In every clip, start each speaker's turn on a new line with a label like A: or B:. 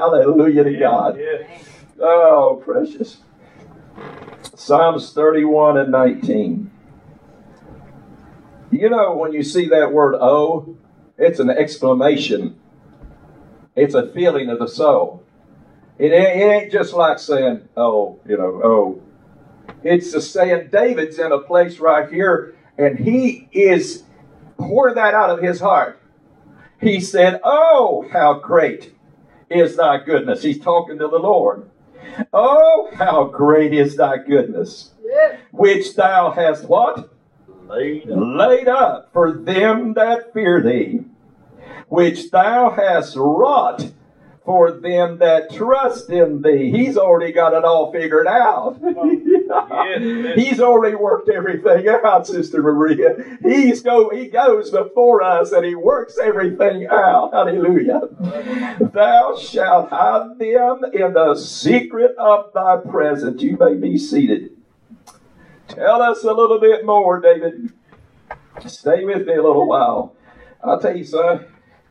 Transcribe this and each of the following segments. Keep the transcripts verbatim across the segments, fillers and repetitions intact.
A: Hallelujah to
B: Yeah,
A: God.
B: yeah.
A: Oh, precious. Psalms thirty-one and nineteen. You know, when you see that word oh, it's an exclamation. It's a feeling of the soul. It ain't, it ain't just like saying, oh, you know, oh. It's just saying David's in a place right here, and he is pouring that out of his heart. He said, oh, how great is thy goodness. He's talking to the Lord. Oh, how great is thy goodness, which thou hast what?
B: Laid up.
A: Laid up for them that fear thee, which thou hast wrought for them that trust in thee. He's already got it all figured out.
B: Yes.
A: He's already worked everything out, Sister Maria. He's go, he goes before us and he works everything out. Hallelujah. Thou shalt hide them in the secret of thy presence. You may be seated. Tell us a little bit more, David. Stay with me a little while. I'll tell you, son,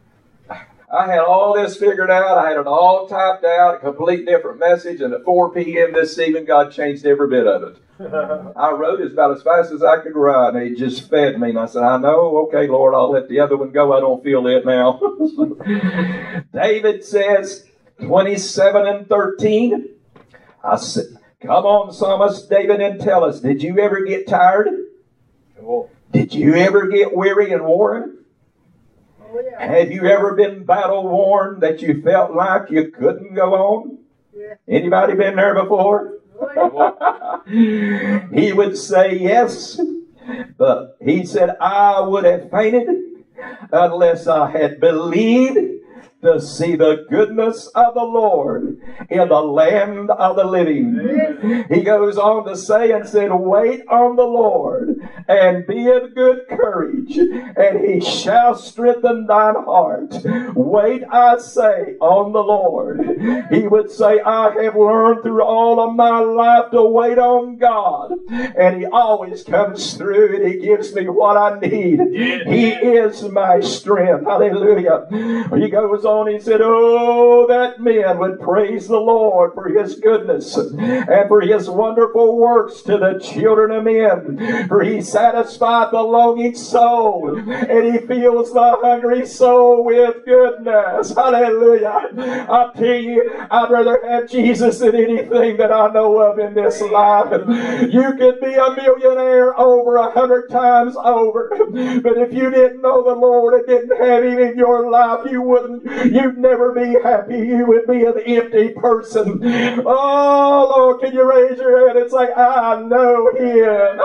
A: I had all this figured out. I had it all typed out, a complete different message, and at four p.m. this evening, God changed every bit of it. I wrote it about as fast as I could write, and He just fed me. And I said, I know, okay, Lord, I'll let the other one go. I don't feel it now. David says, twenty-seven and thirteen, I said, come on, Psalmist David, and tell us, did you ever get tired?
B: Cool.
A: Did you ever get weary and worn?
C: Oh, yeah.
A: Have you ever been battle worn that you felt like you couldn't go on?
C: Yeah.
A: Anybody been there before?
C: Oh, yeah.
A: He would say yes, but he said, I would have fainted unless I had believed to see the goodness of the Lord in the land of the living. He goes on to say and said, wait on the Lord and be of good courage, and He shall strengthen thine heart. Wait, I say, on the Lord. He would say, I have learned through all of my life to wait on God, and He always comes through and He gives me what I need. He is my strength. Hallelujah. He goes on, he said, oh, that men would praise the Lord for His goodness and for His wonderful works to the children of men. For He satisfied the longing soul, and He fills the hungry soul with goodness. Hallelujah. I tell you, I'd rather have Jesus than anything that I know of in this life. You could be a millionaire over a hundred times over, but if you didn't know the Lord and didn't have Him in your life, you wouldn't, you'd never be happy. You would be an empty person. Oh, Lord, can you raise your hand and say, I know Him.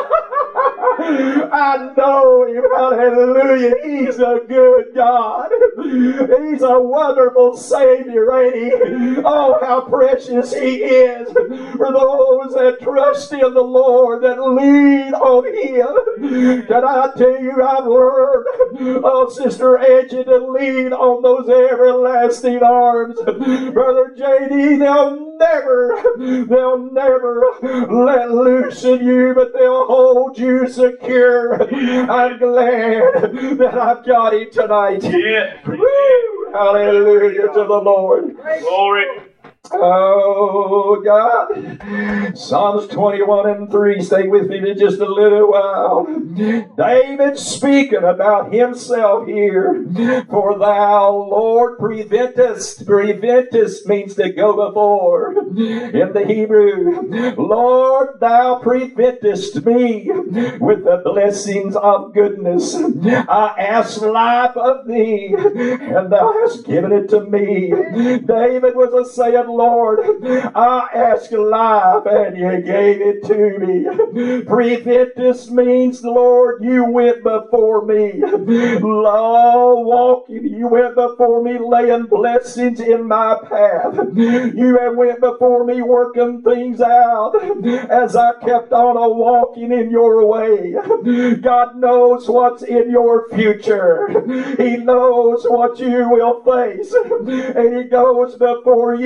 A: I know Him. Hallelujah. He's a good God. He's a wonderful Savior, ain't He? Oh, how precious He is for those that trust in the Lord, that lean on Him. Can I tell you, I've learned, oh, Sister Angie, to lean on those everlasting arms. Brother J D, they'll never, they'll never let loose in you, but they'll hold you secure. I'm glad that I've got Him tonight.
B: Yeah.
A: Woo! Hallelujah to the Lord.
B: Glory.
A: Oh, God. Psalms twenty-one and three. Stay with me for just a little while. David speaking about himself here. For thou, Lord, preventest. Preventest means to go before in the Hebrew. Lord, thou preventest me with the blessings of goodness. I ask life of thee, and thou hast given it to me. David was a saying, Lord, I ask life and you gave it to me. Preventest means, Lord, you went before me. Lord, walking, you went before me, laying blessings in my path. You have went before me, working things out as I kept on a walking in your way. God knows what's in your future. He knows what you will face, and He goes before you.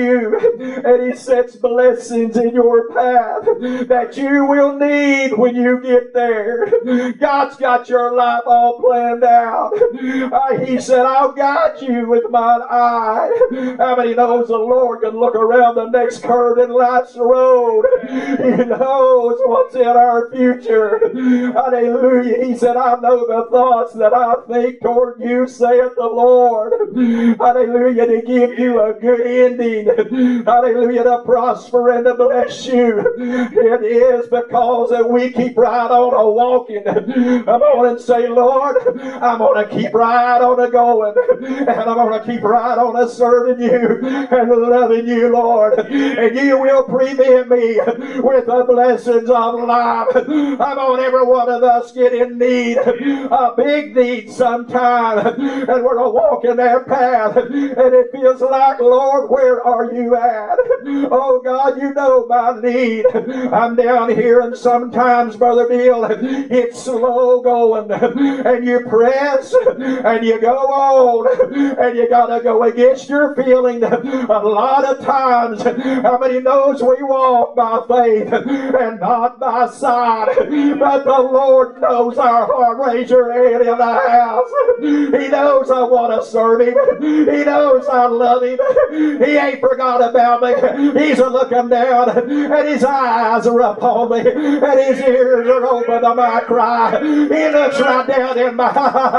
A: and He sets blessings in your path that you will need when you get there. God's got your life all planned out. Uh, he said, I'll guide you with mine eye. How many knows the Lord can look around the next curve in life's road? He knows what's in our future. Hallelujah. He said, I know the thoughts that I think toward you, saith the Lord. Hallelujah. To give you a good ending. Hallelujah. To prosper and to bless you. It is because that we keep right on a walking. Come on and say, Lord, I'm going to keep right on a going. And I'm going to keep right on a serving you and loving you, Lord. And you will prevent me with the blessings of life. I'm on every one of us get in need, a big need sometime. And we're walking their path. And it feels like, Lord, where are you at? Oh God, you know my need. I'm down here, and sometimes, Brother Bill, it's slow going. And you press and you go on, and you gotta go against your feeling. A lot of times, how many knows we walk by faith and not by sight? But the Lord knows our heart. Raise your hand in the house. He knows I want to serve Him. He knows I love Him. He ain't forgot about me. He's looking down, and His eyes are upon me, and His ears are open to my cry. He looks right down in my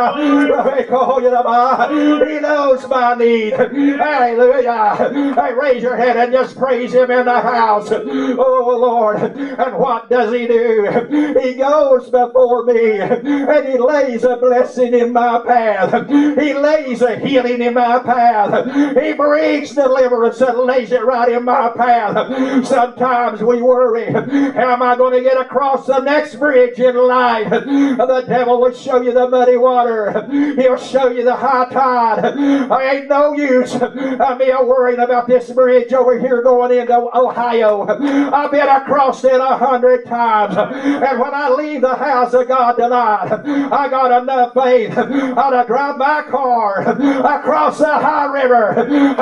A: He knows my need. Hallelujah. Hey, raise your head and just praise Him in the house. Oh Lord. And what does He do? He goes before me, and He lays a blessing in my path. He lays a healing in my path. He brings deliverance and lays it right in my path. Sometimes we worry, how am I going to get across the next bridge in life? The devil will show you the muddy water. He'll show you the high tide. I ain't no use of me worrying about this bridge over here going into Ohio. I've been across it a hundred times. And when I leave the house of God tonight, I got enough faith to drive my car across the high river.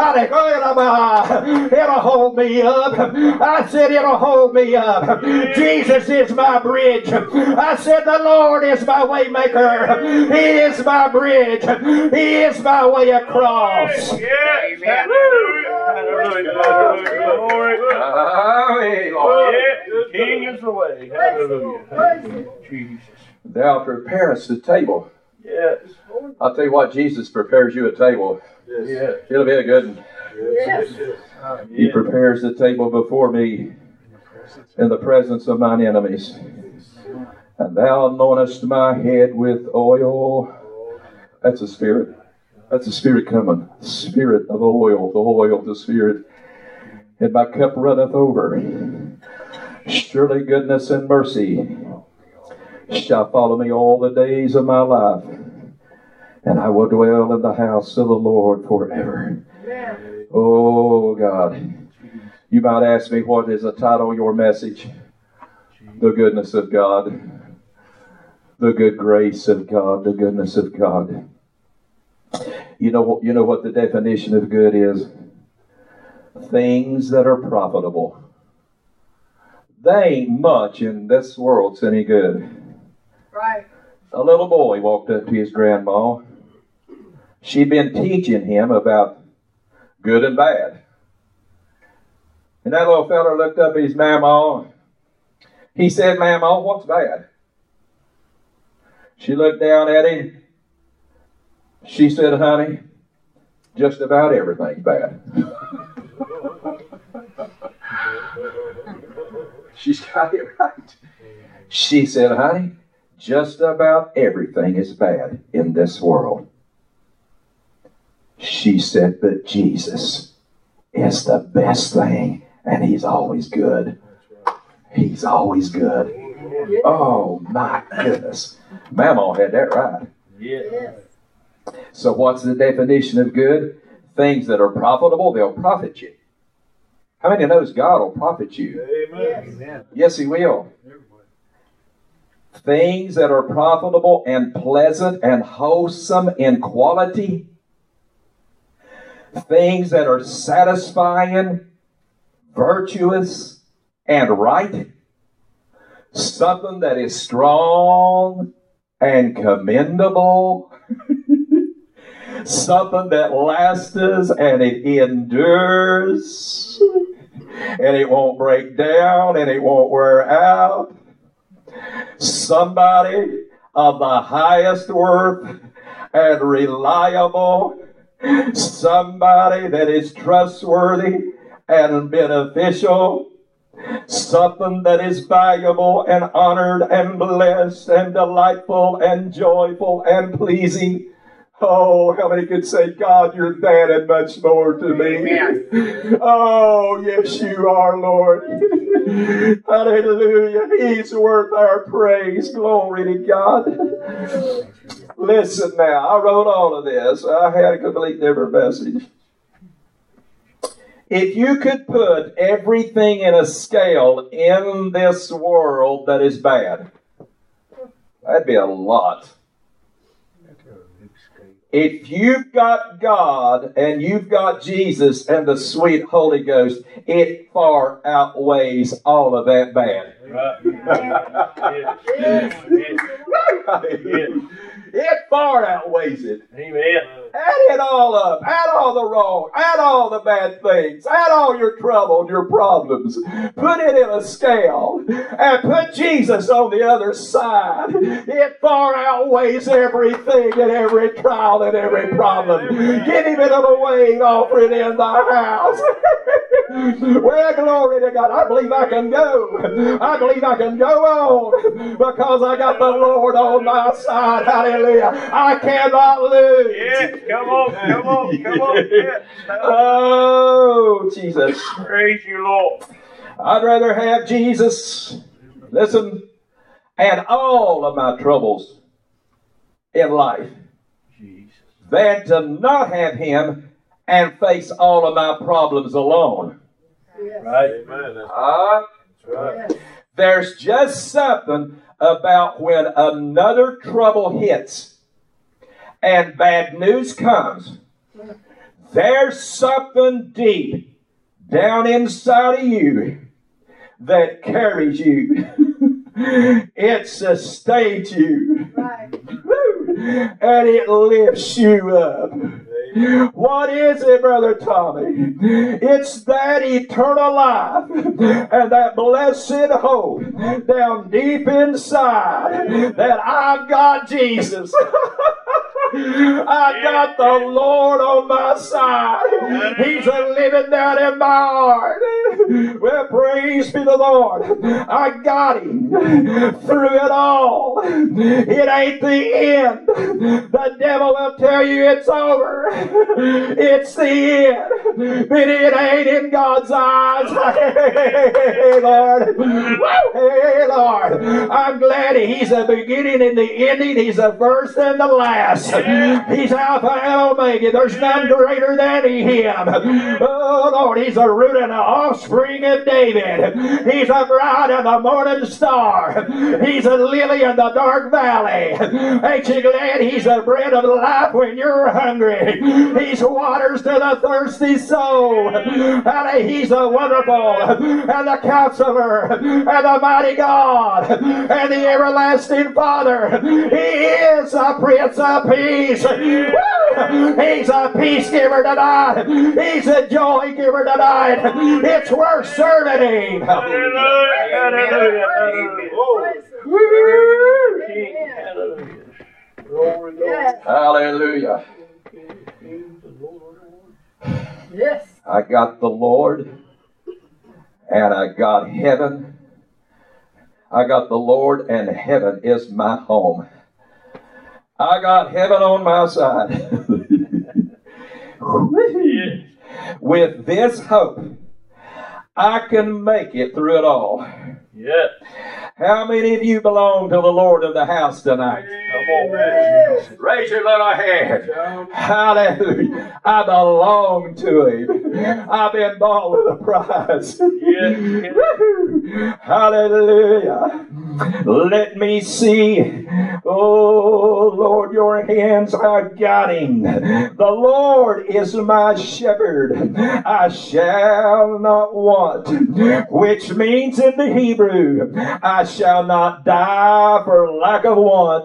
A: It'll hold me up. I said it'll hold me up. Jesus is my bridge. I said the Lord is my way maker. He is my bridge. He is my way across.
B: Yes. Hallelujah. Hallelujah. Hallelujah. The King is the way. Hallelujah. Jesus.
D: Thou preparest the table.
B: Yes.
D: I'll tell you what, Jesus prepares you a table.
B: Yes.
D: It'll be a good one.
B: Yes.
D: He prepares the table before me in the presence of mine enemies. And thou anointest my head with oil. That's a spirit. That's a spirit coming. Spirit of oil, the oil of the Spirit. And my cup runneth over. Surely goodness and mercy shall follow me all the days of my life. And I will dwell in the house of the Lord forever. Amen. Oh God. You might ask me, what is the title of your message? The goodness of God. The good grace of God. The goodness of God. You know, you know what the definition of good is? Things that are profitable. There ain't much in this world that's any good.
C: Right.
D: A little boy walked up to his grandma. She'd been teaching him about good and bad. And that little fella looked up at his mama. He said, Mama, what's bad? She looked down at him. She said, honey, just about everything's bad. She's got it right. She said, honey, just about everything is bad in this world. She said, but Jesus is the best thing, and He's always good. He's always good. Oh, my goodness. Mama had that right.
B: Yes.
D: So what's the definition of good? Things that are profitable, they'll profit you. How many knows God will profit you?
B: Amen.
D: Yes, He will. Things that are profitable and pleasant and wholesome in quality. Things that are satisfying
A: virtuous and right, something that is strong and commendable, something that lasts and it endures, and it won't break down and it won't wear out. Somebody of the highest worth and reliable, somebody that is trustworthy and beneficial, something that is valuable and honored and blessed and delightful and joyful and pleasing. Oh, how many could say, God, you're that and much more to me? Oh, yes, you are, Lord. Hallelujah. He's worth our praise. Glory to God. Listen now, I wrote all of this. I had a complete different message. If you could put everything in a scale in this world that is bad, that'd be a lot. If you've got God and you've got Jesus and the sweet Holy Ghost, it far outweighs all of that bad. It far outweighs it.
B: Amen.
A: Add it all up. Add all the wrong. Add all the bad things. Add all your trouble and your problems. Put it in a scale and put Jesus on the other side. It far outweighs everything and every trial and every problem. Give him it away and offer it in the house. Well, glory to God. I believe I can go. I believe I can go on because I got the Lord on my side. Hallelujah. I cannot lose.
B: Yes, come on, come on, come on. Yes.
A: Oh, Jesus.
B: Praise you, Lord.
A: I'd rather have Jesus, listen, and all of my troubles in life than to not have him and face all of my problems alone.
B: Right. Amen.
A: Uh,
B: That's right.
A: there's just something about when another trouble hits and bad news comes. There's something deep down inside of you that carries you. It sustains you.
C: Right.
A: And it lifts you up. What is it, Brother Tommy? It's that eternal life and that blessed hope down deep inside that I've got Jesus. I got the Lord on my side. He's a living down in my heart. Well, praise be the Lord. I got him through it all. It ain't the end. The devil will tell you it's over. It's the end. But it ain't in God's eyes. Hey, Lord. Hey, Lord. I'm glad he's the beginning and the ending. He's the first and the last. He's Alpha and Omega. There's none greater than him. Oh, Lord, he's the root and the offspring of David. He's a bright and the morning star. He's a lily in the dark valley. Ain't you glad he's the bread of life when you're hungry? He's waters to the thirsty soul. And he's the wonderful and the counselor and the mighty God and the everlasting Father. He is the Prince of Peace. Woo! He's a peace giver tonight. He's a joy giver tonight. It's worth serving him.
B: Hallelujah. Hallelujah. Hallelujah. Glory,
C: Yes.
A: Hallelujah.
C: Yes.
A: I got the Lord and I got heaven. I got the Lord and heaven is my home. I got heaven on my side. With this hope, I can make it through it all.
B: Yes.
A: How many of you belong to the Lord of the house tonight?
B: Come on, man.
A: Raise your little hand. Hallelujah. I belong to him. I've been bought with a prize.
B: Yes.
A: Hallelujah. Let me see Oh, Lord, your hands are guiding. The Lord is my shepherd. I shall not want. Which means in the Hebrew, I shall not die for lack of want.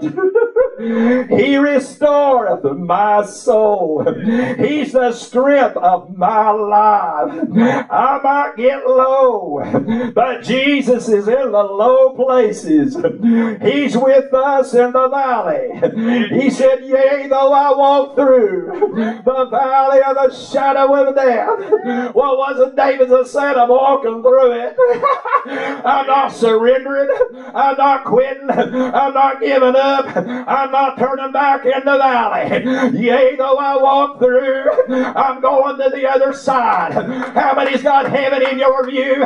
A: He restoreth my soul. He's the strength of my life. I might get low, but Jesus is in the low places. He's with us in the valley. He said, yea, though I walk through the valley of the shadow of death. What was it David said? I'm walking through it. I'm not surrendering. I'm not quitting. I'm not giving up. I'm not turning back in the valley. Yea, though I walk through, I'm going to the other side. How many's got heaven in your view?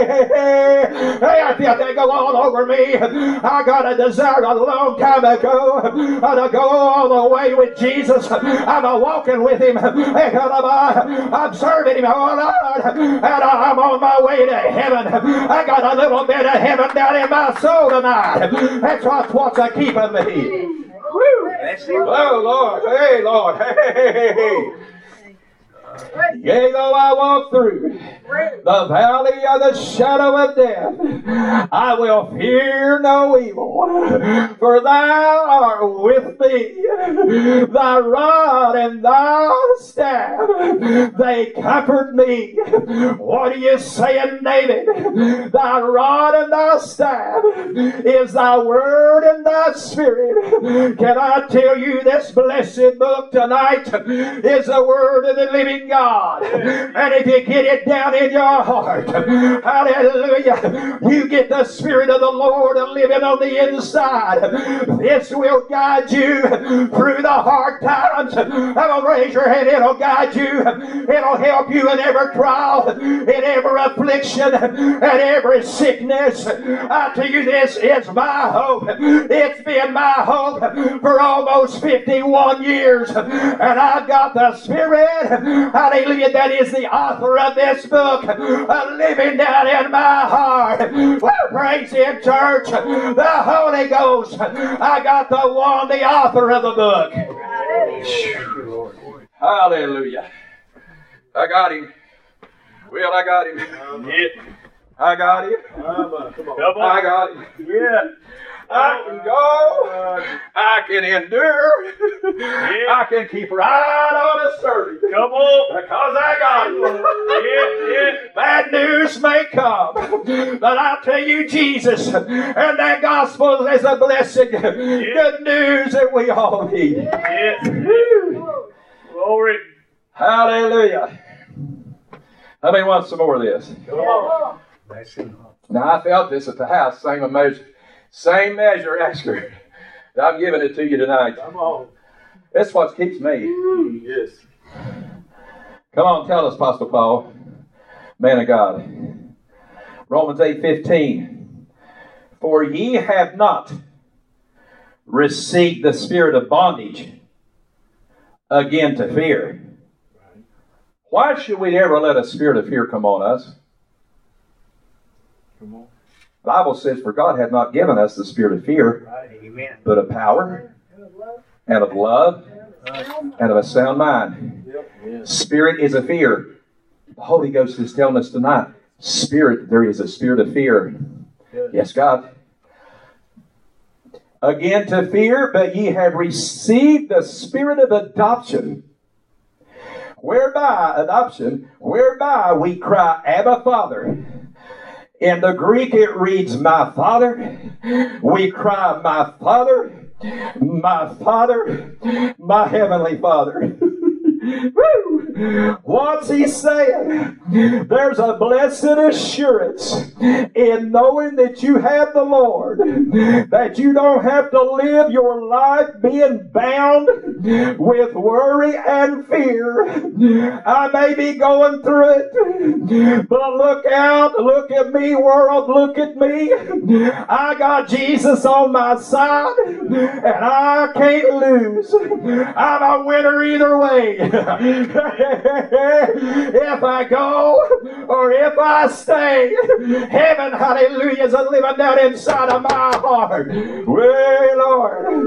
A: Hey, I feel that go all over me. I got a desire a long time ago to go all the way with Jesus. I'm walking with Him. I'm serving Him, oh Lord, and I'm on my way to heaven. I got a little bit of heaven down in my soul tonight. That's what's, what's a keeping me. Woo. Oh Lord, hey Lord, hey, hey, hey, hey. Yea, though I walk through the valley of the shadow of death, I will fear no evil, for thou art with me. Thy rod and thy staff, they comfort me. What are you saying, David? Thy rod and thy staff is thy word and thy spirit. Can I tell you, this blessed book tonight is the word of the living God. And if you get it down in your heart, hallelujah, you get the Spirit of the Lord living on the inside. This will guide you through the hard times. I'll raise your hand. It'll guide you. It'll help you in every trial, in every affliction, and every sickness. I tell you, this is my hope. It's been my hope for almost fifty-one years. And I've got the Spirit, hallelujah, that is the author of this book, uh, living down in my heart. Well, praise Him, church. The Holy Ghost. I got the one, the author of the book. Hallelujah. I got Him. Well, I got Him. I got Him. I got Him. Yeah. I can go. I can endure. Yeah. I can keep right on a serving. Come on. Because I got it. Yeah, yeah. Bad news may come, but I'll tell you, Jesus and that gospel is a blessing. Yeah. Good news that we all need. Yeah. Glory. Hallelujah. How many want some more of this? Come on. Now, I felt this at the house. Same measure. Same measure, Oscar. I'm giving it to you tonight. Come on. That's what keeps me. Yes. Come on, tell us, Apostle Paul, man of God. Romans eight fifteen. For ye have not received the spirit of bondage again to fear. Why should we ever let a spirit of fear come on us? Come on. The Bible says, for God hath not given us the spirit of fear, right, but of power, and of love, and of a sound mind. Yep. Spirit is a fear. The Holy Ghost is telling us tonight, spirit, there is a spirit of fear. Yes, yes, God. Again to fear, but ye have received the spirit of adoption, whereby, adoption, whereby we cry, Abba, Father. In the Greek it reads, my Father. We cry, my Father, my Father, my Heavenly Father. Woo! What's he saying? There's a blessed assurance in knowing that you have the Lord, that you don't have to live your life being bound with worry and fear. I may be going through it. But look out, look at me, world, look at me. I got Jesus on my side, and I can't lose. I'm a winner either way. If I go or if I stay, heaven, hallelujah, is living down inside of my heart. Well, Lord,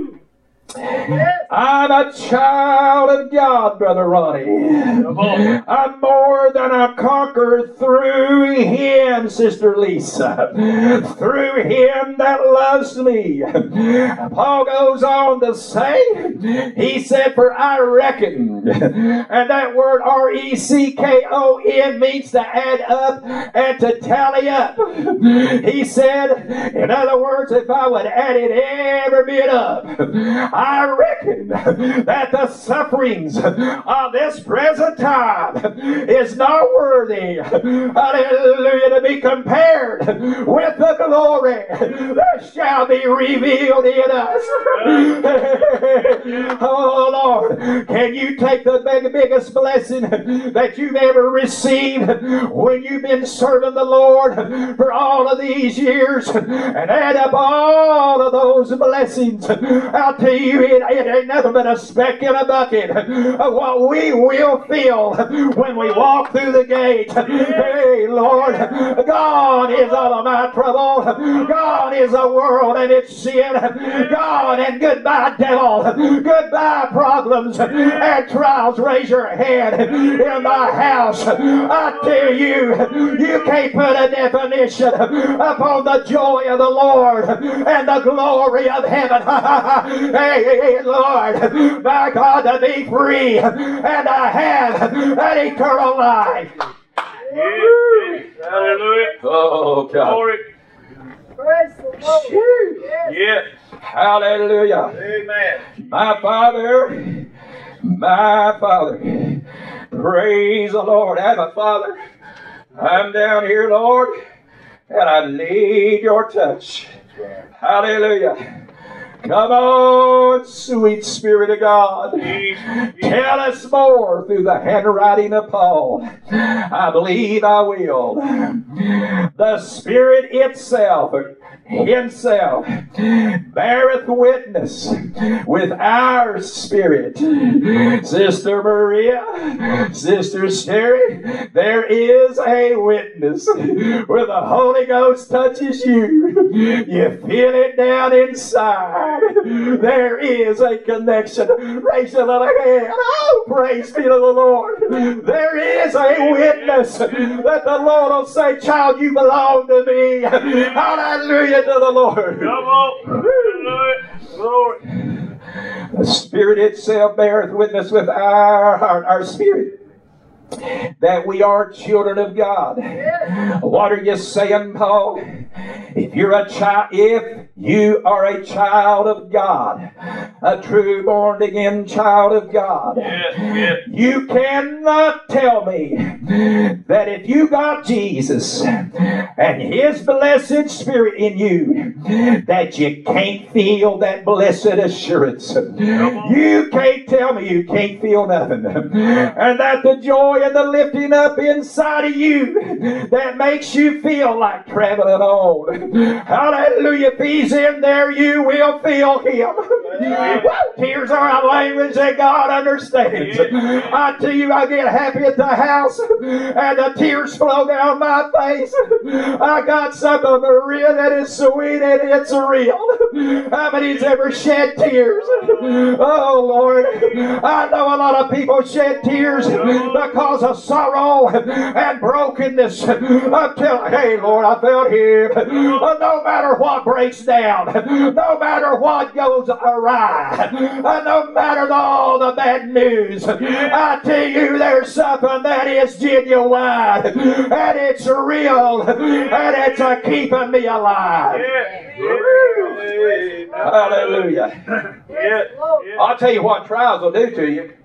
A: I'm a child of God, Brother Ronnie. I'm more than a conqueror through Him, Sister Lisa. Through Him that loves me. Paul goes on to say, he said, for I reckon, and that word R E C K O N means to add up and to tally up. He said, in other words, if I would add it every bit up, I reckon that the sufferings of this present time is not worthy, hallelujah, to be compared with the glory that shall be revealed in us. Oh Lord, can you take the big, biggest blessing that you've ever received when you've been serving the Lord for all of these years and add up all of those blessings? I'll tell you, it, it ain't nothing but a speck in a bucket of what we will feel when we walk through the gate. Hey, Lord, God is all of my trouble. God is the world and its sin. God, and goodbye, devil. Goodbye, problems and trials. Raise your hand in my house. I tell you, you can't put a definition upon the joy of the Lord and the glory of heaven. Hey, hey, Lord, my God, to be free and I have an eternal life.
B: Yes, yes. Hallelujah.
D: Oh, God.
B: Glory.
C: Praise the Lord.
B: Yes.
A: Hallelujah.
B: Amen.
A: My Father, my Father, praise the Lord. Abba, Father, I'm down here, Lord, and I need your touch. Hallelujah. Come on, sweet Spirit of God. Tell us more through the handwriting of Paul. I believe I will. The Spirit itself, Himself, beareth witness with our spirit. Sister Maria, Sister Sherry, there is a witness. Where the Holy Ghost touches you, you feel it down inside. There is a connection. Raise your little hand. Oh, praise be to the Lord. There is a witness that the Lord will say, child, you belong to me. Hallelujah to the Lord.
B: Come on. Glory.
A: The Spirit itself beareth witness with our heart, our spirit, that we are children of God. What are you saying, Paul? If you're a child, if you are a child of God, a true born again child of God,
B: Yes, yes.
A: you cannot tell me that if you got Jesus and His blessed Spirit in you, that you can't feel that blessed assurance. You can't tell me you can't feel nothing. And that the joy and the lifting up inside of you that makes you feel like traveling on. Hallelujah. If He's in there, you will feel Him. Well, tears are a language that God understands. I tell you, I get happy at the house and the tears flow down my face. I got something, Maria, that is sweet and it's real. How many's ever shed tears? Oh, Lord. I know a lot of people shed tears because of sorrow and brokenness. Until, hey, Lord, I felt Him. No matter what breaks down, no matter what goes awry, no matter all the bad news, I tell you, there's something that is genuine, and it's real, and it's uh, keeping me alive.
B: Yes.
A: Hallelujah.
B: Yes.
A: I'll tell you what trials will do to you.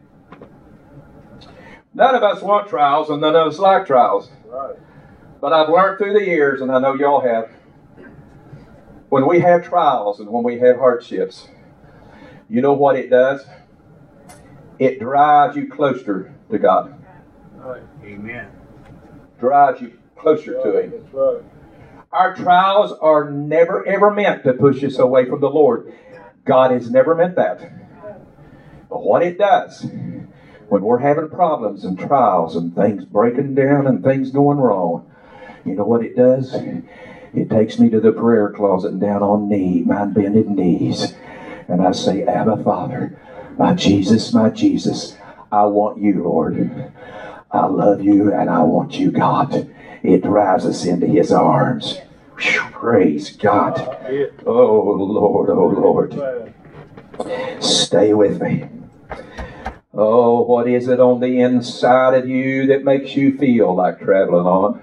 A: None of us want trials, and none of us like trials.
B: Right.
A: But I've learned through the years, and I know y'all have, when we have trials and when we have hardships, you know what it does? It drives you closer to God.
B: Right. Amen.
D: drives you closer to Him. Our trials are never ever meant to push us away from the Lord. God has never meant that. But what it does, when we're having problems and trials and things breaking down and things going wrong, you know what it does? It takes me to the prayer closet and down on knee, my bended knees. And I say, Abba, Father, my Jesus, my Jesus, I want you, Lord. I love you and I want you, God. It drives us into His arms. Whew, praise God. Oh, Lord, oh, Lord. Stay with me. Oh, what is it on the inside of you that makes you feel like traveling on?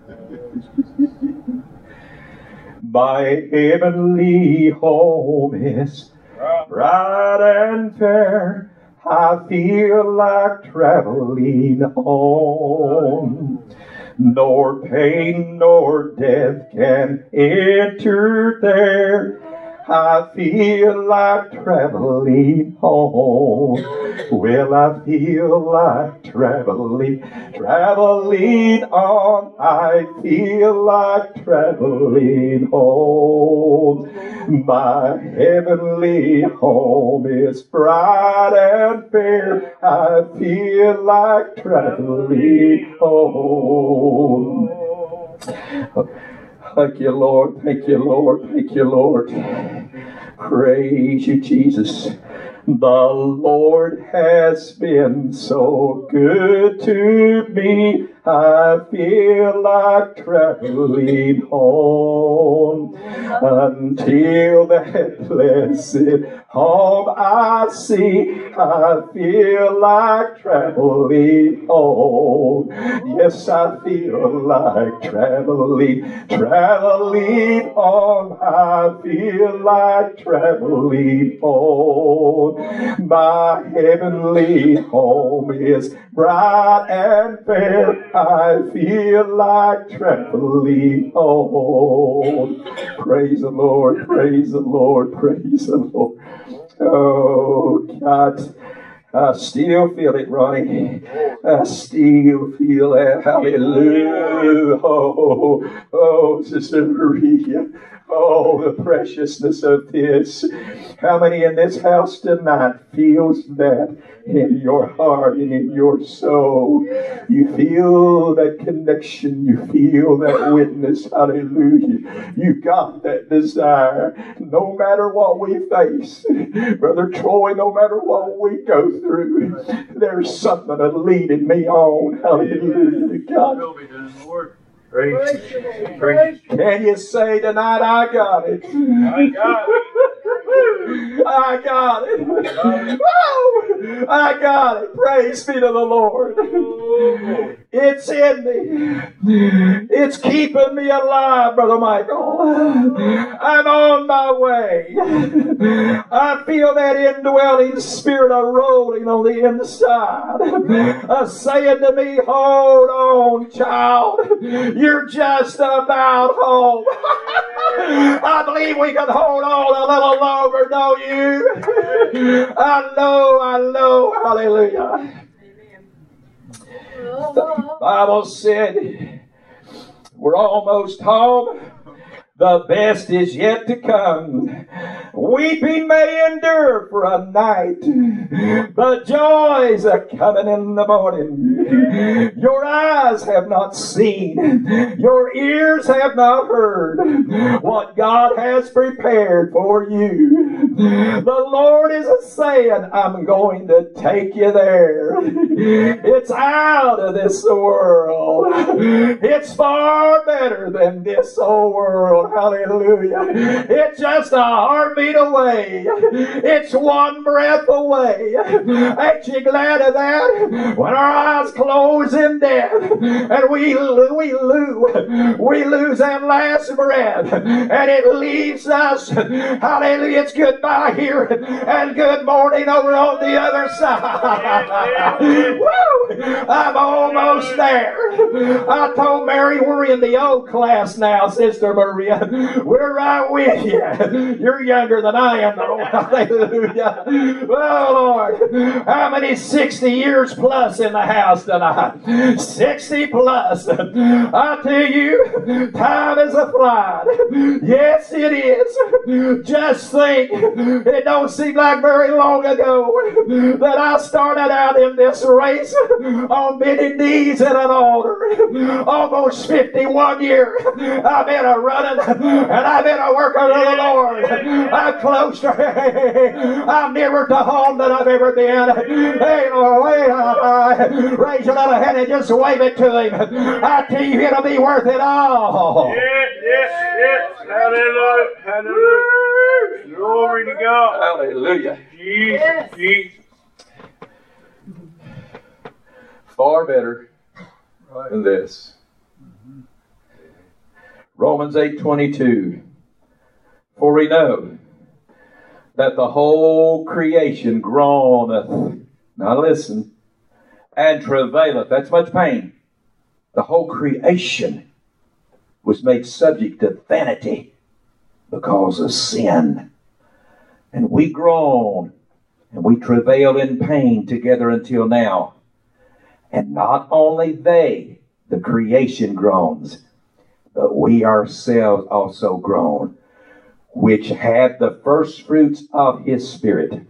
D: My heavenly home is bright and fair. I feel like traveling on. Nor pain nor death can enter there. I feel like traveling home. Well, I feel like traveling, traveling on. I feel like traveling home. My heavenly home is bright and fair. I feel like traveling home. Thank you, Lord. Thank you, Lord. Thank you, Lord. Praise you, Jesus. The Lord has been so good to me. I feel like traveling home until that blessed home I see. I feel like traveling home. Yes, I feel like traveling, traveling on. I feel like traveling home. My heavenly home is bright and fair. I feel like traveling home. Praise the Lord, praise the Lord, praise the Lord. Oh, God. I still feel it, Ronnie. I still feel that. Hallelujah. Oh, oh, Sister Maria. Oh, the preciousness of this. How many in this house tonight feels that in your heart and in your soul? You feel that connection. You feel that witness. Hallelujah. You got that desire. No matter what we face, Brother Troy, no matter what we go through, there's something that leading me on. Hallelujah. God.
B: Praise. Praise.
A: Can you say tonight, I got it?
B: I got it.
A: I got it. Woo! I got it. Praise be to the Lord. It's in me. It's keeping me alive, Brother Michael. I'm on my way. I feel that indwelling spirit of rolling on the inside, uh, saying to me, hold on, child. You're just about home. I believe we can hold on a little longer, don't you? I know, I know. Hallelujah. The Bible said we're almost home. The best is yet to come. Weeping may endure for a night, but joys are coming in the morning. Your eyes have not seen, your ears have not heard what God has prepared for you. The Lord is saying, I'm going to take you there. It's out of this world. It's far better than this old world. Hallelujah. It's just a heartbeat away. It's one breath away. Ain't you glad of that? When our eyes close in death and we, we lose, we lose that last breath and it leaves us. Hallelujah. It's goodbye here and good morning over on the other side. Woo! I'm almost there. I told Mary we're in the old class now, Sister Maria. Amen. We're right with you. You're younger than I am, though. Hallelujah. Oh, Lord. How many sixty years plus in the house tonight? sixty plus. I tell you, time is a flying. Yes, it is. Just think, it don't seem like very long ago that I started out in this race on bending knees at an altar. Almost fifty-one years I've been a running and I've been a working of the Lord. I'm closer. I'm nearer to home than I've ever been. Hey, Lord, wait, uh, raise your little hand and just wave it to him. I tell you, it'll be worth it all.
B: Yes, yes, yes. Hallelujah. Hallelujah. Glory to God.
D: Hallelujah.
B: Jesus,
C: Yes.
B: Jesus.
D: Far better than this. Romans eight twenty-two. For we know that the whole creation groaneth. Now listen. And travaileth. That's much pain. The whole creation was made subject to vanity because of sin. And we groan and we travail in pain together until now. And not only they, the creation groans, but we ourselves also groan, which have the first fruits of his Spirit.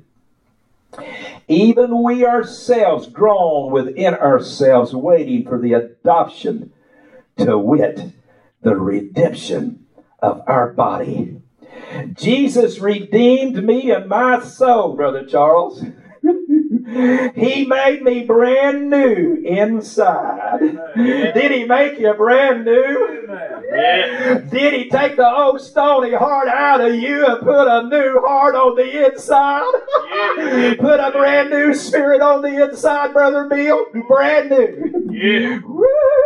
D: Even we ourselves groan within ourselves, waiting for the adoption, to wit, the redemption of our body. Jesus redeemed me and my soul, Brother Charles. He made me brand new inside. Did he make you brand new?
B: Yeah.
A: Did he take the old stony heart out of you and put a new heart on the inside?
B: Yeah.
A: Put a brand new spirit on the inside, Brother Bill? Brand new.
B: Yeah.
A: Woo!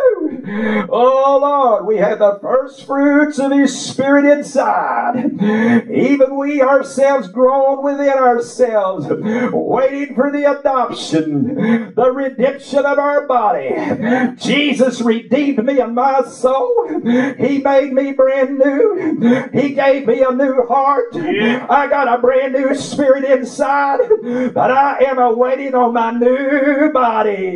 A: Oh Lord, we have the first fruits of his Spirit inside. Even we ourselves groan within ourselves, waiting for the adoption, the redemption of our body. Jesus redeemed me and my soul. He made me brand new. He gave me a new heart. I got a brand new spirit inside, but I am awaiting on my new body.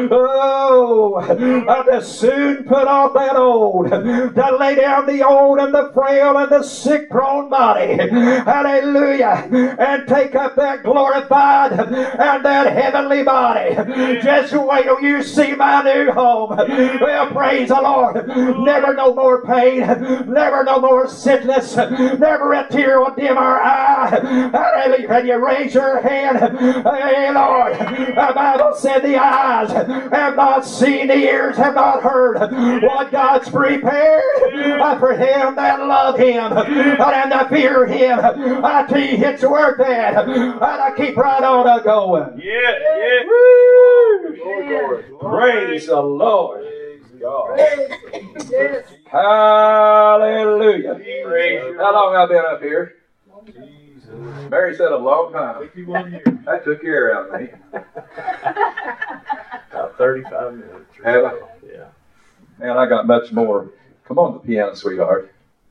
A: Oh, I just soon put off that old, to lay down the old and the frail and the sick prone body. Hallelujah. And take up that glorified and that heavenly body. Just wait till you see my new home. Well, praise the Lord. Never no more pain. Never no more sickness. Never a tear will dim our eye. Hallelujah. Can you raise your hand? Hey, Lord. The Bible said the eyes have not seen, the ears have not heard what God's prepared for him that love him and that fear him. I tell you, it's worth that. And I keep right on a going.
B: Yeah, yeah.
A: Woo!
B: Glory,
A: Praise the Lord.
B: Praise God.
C: Yes.
A: Hallelujah.
B: Praise
D: How long have I been up here?
B: Jesus.
D: Mary said a long time.
B: fifty-one years.
D: That took care out of me.
B: About thirty-five minutes.
D: Have I?
B: Yeah.
D: Man, I got much more. Come on, the piano, sweetheart.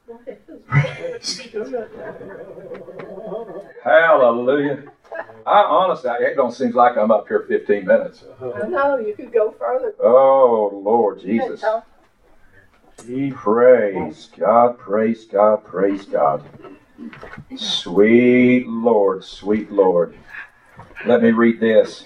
D: Hallelujah. I honestly, it don't seem like I'm up here fifteen minutes.
C: I know, you could go further.
D: Oh, Lord Jesus. Praise God, praise God, praise God. Sweet Lord, sweet Lord. Let me read this.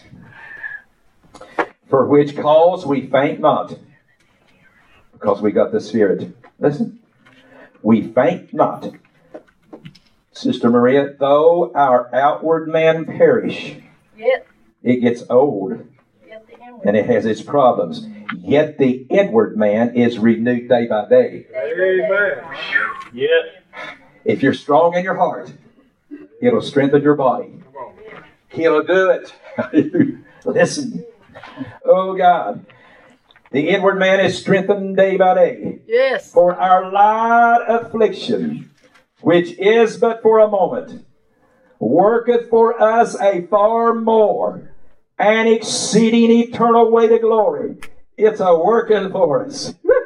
D: For which cause we faint not, because we got the Spirit. Listen. We faint not. Sister Maria, though our outward man perish,
C: Yet,
D: it gets old
C: yet the inward.
D: and it has its problems. Yet the inward man is renewed day by day.
B: Amen. Yeah.
D: If you're strong in your heart, it'll strengthen your body. He'll do it. Listen. Oh God. The inward man is strengthened day by day.
C: Yes.
D: For our light affliction, which is but for a moment, worketh for us a far more and exceeding eternal weight of glory. It's a working for us.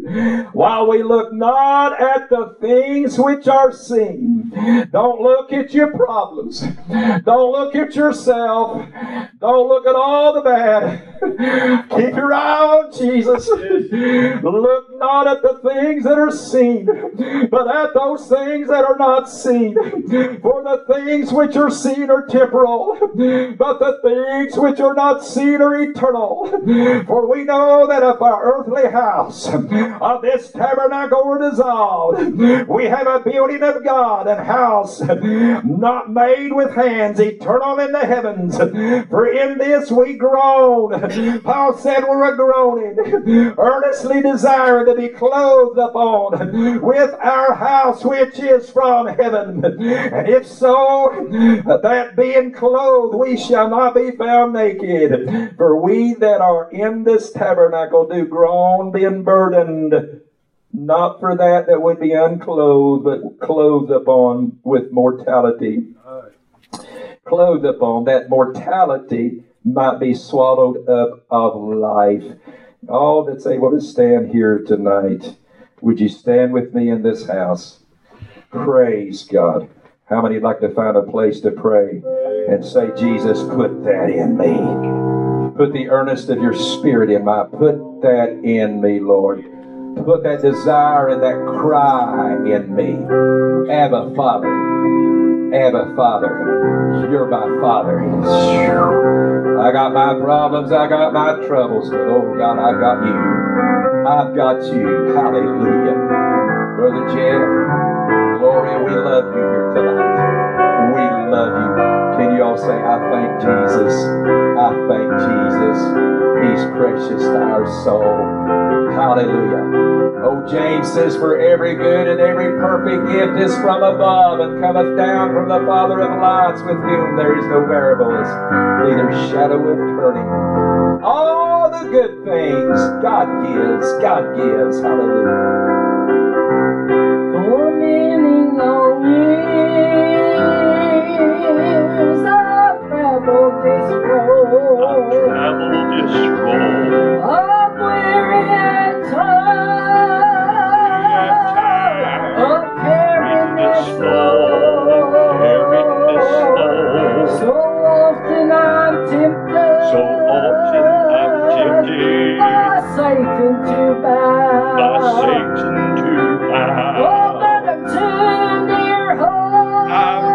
A: While we look not at the things which are seen. Don't look at your problems. Don't look at yourself. Don't look at all the bad. Keep your eye on Jesus. Look not at the things that are seen, but at those things that are not seen. For the things which are seen are temporal, but the things which are not seen are eternal. For we know that if our earthly house of this tabernacle were dissolved, we have a building of God, and house not made with hands, eternal in the heavens. For in this we groan. Paul said we're a groaning, earnestly desiring to be clothed upon with our house which is from heaven. And if so, that being clothed, we shall not be found naked. For we that are in this tabernacle do groan, being burdened, not for that that would be unclothed, but clothed upon with mortality. Clothed upon that mortality might be swallowed up of life. All that's able to stand here tonight, would you stand with me in this house? Praise God. How many would like to find a place to pray and say, Jesus, put that in me. Put the earnest of your spirit in my, put that in me, Lord. Put that desire and that cry in me. Abba, Father. Abba, Father. You're my Father. I got my problems, I got my troubles, but oh God, I've got you. I've got you. Hallelujah. Brother Jeff, Gloria, we love you here tonight. We love you. Can you all say, I thank Jesus. I thank Jesus. He's precious to our soul. Hallelujah. Oh, James says, for every good and every perfect gift is from above, and cometh down from the Father of lights, with whom there is no variableness, neither shadow of turning. All the good things God gives, God gives. Hallelujah.
C: For many long years I've traveled this road.
B: I've traveled this road.
C: I'm weary and tired of carrying this load.
B: Carrying this load.
C: So often I'm tempted.
B: So often I'm tempted
C: by Satan to bow.
B: by Satan to bow.
C: Oh, but I'm too near home.
B: I'm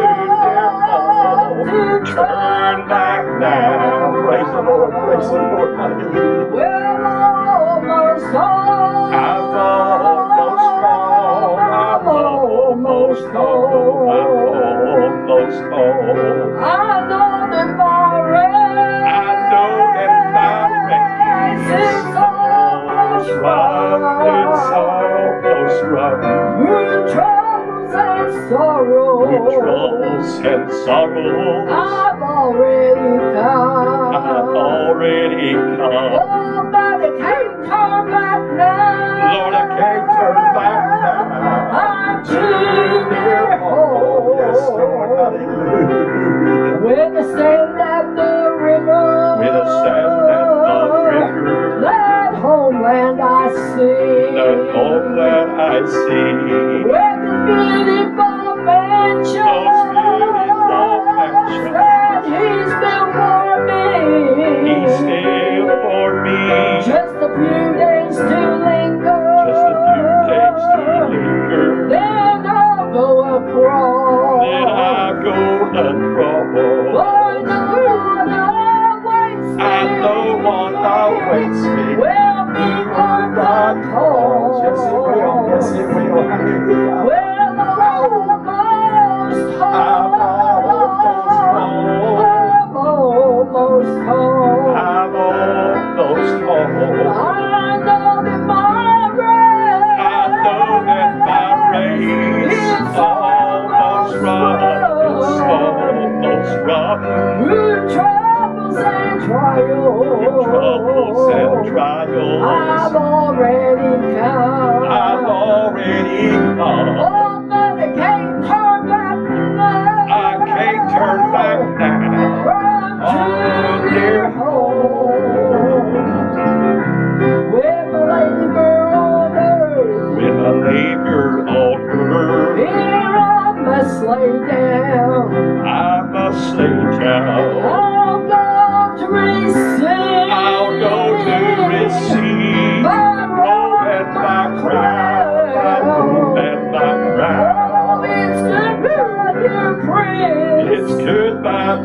B: too near home.
C: to
B: Turn back now.
A: Praise the Lord. Praise the Lord. Hallelujah.
C: Well, almost home.
B: I'm almost home. I'm almost home. I'm almost home.
C: I know that my race
B: I know that my race
C: is almost
B: run. It's
C: run.
B: almost run.
C: With troubles and sorrows,
B: With troubles and sorrows,
C: I've already come.
B: I've already come.
C: Oh, but I can't turn back now.
B: Lord, I can't turn back now.
C: I'm too near home.
A: Yes, Lord. Hallelujah.
C: When I stand at the river,
B: When I stand at the river,
C: that homeland I see,
B: that homeland I see,
C: where the beautiful mansion,
B: those beautiful mansions,
C: that He's built for me,
B: He's still for me.
C: just a few days to linger,
B: Just a few days to linger,
C: then I'll go across.
B: then I go across.
C: For the one awaits me,
B: And no one awaits me.
C: will be on the cross.
A: Yes, it will. Yes, it will. Hallelujah.
C: Well, almost home.
B: I'm almost home.
C: I'm almost home.
B: I'm almost home.
C: I know that my race
B: I know that my race
C: is
B: is almost run. It's almost run.
C: Through troubles and trials,
B: With troubles and
C: I've
B: trials,
C: already come.
B: I've already come.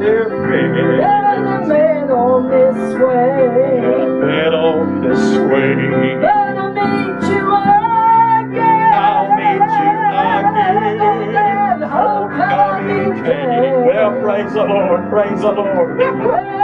A: dear friend.
C: Better man on this way.
A: Been on this way.
C: Better meet you again.
A: I'll meet you again.
C: That homecoming day.
A: Well, praise the Lord, praise the Lord.
C: Well,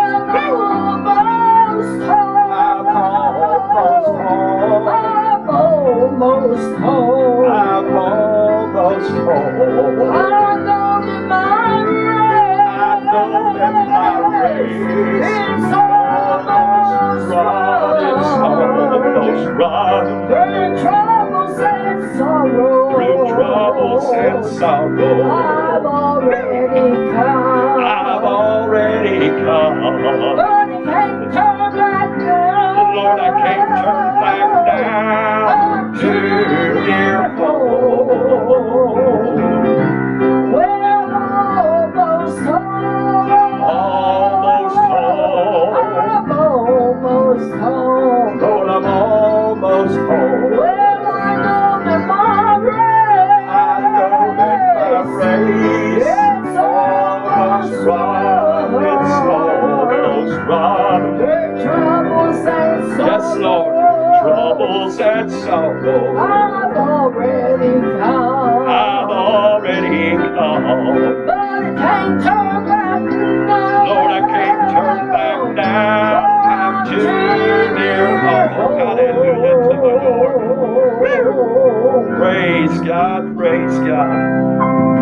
C: almost home.
A: I'm almost home.
C: I'm almost home.
A: I'm almost home.
C: I know that my race.
A: I know that my race
C: It's almost
A: run, it's almost run.
C: Through troubles and sorrow.
A: Through troubles and sorrow.
C: I've already come.
A: I've already come.
C: But it can't turn back now.
A: Lord, I can't turn back now to dear home.
C: Well, almost home.
A: Almost home.
C: I'm almost home.
A: Lord, I'm almost home.
C: Well, I know that my race.
A: I know that my race
C: It's
A: almost run. It's almost run.
C: Through troubles and sorrow.
A: Yes, Lord. Troubles and sorrow.
C: I've already come.
A: I've already come.
C: But it can't turn back now.
A: Lord, I can't turn back now. I'm too near home. Hallelujah to the Lord. Praise God, praise God.